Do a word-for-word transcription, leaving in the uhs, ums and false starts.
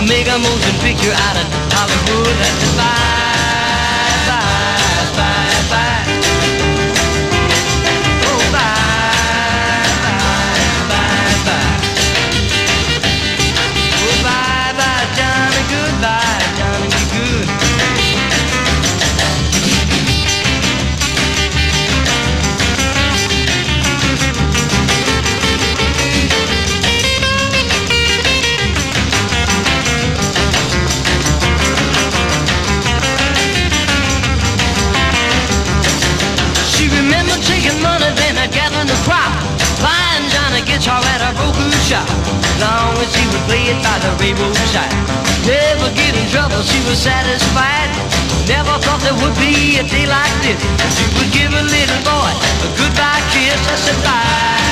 make a motion picture out of Hollywood. That's bye, bye, bye, bye. Oh, bye, bye, bye, bye. Oh, bye, bye, Johnny, goodbye, Johnny, be good. Taking money, then I gathering the crop, buying Johnny guitar at a broken shop. Long as she would play it by the railroad side, never get in trouble, she was satisfied. Never thought there would be a day like this. She would give a little boy a goodbye kiss. I said bye.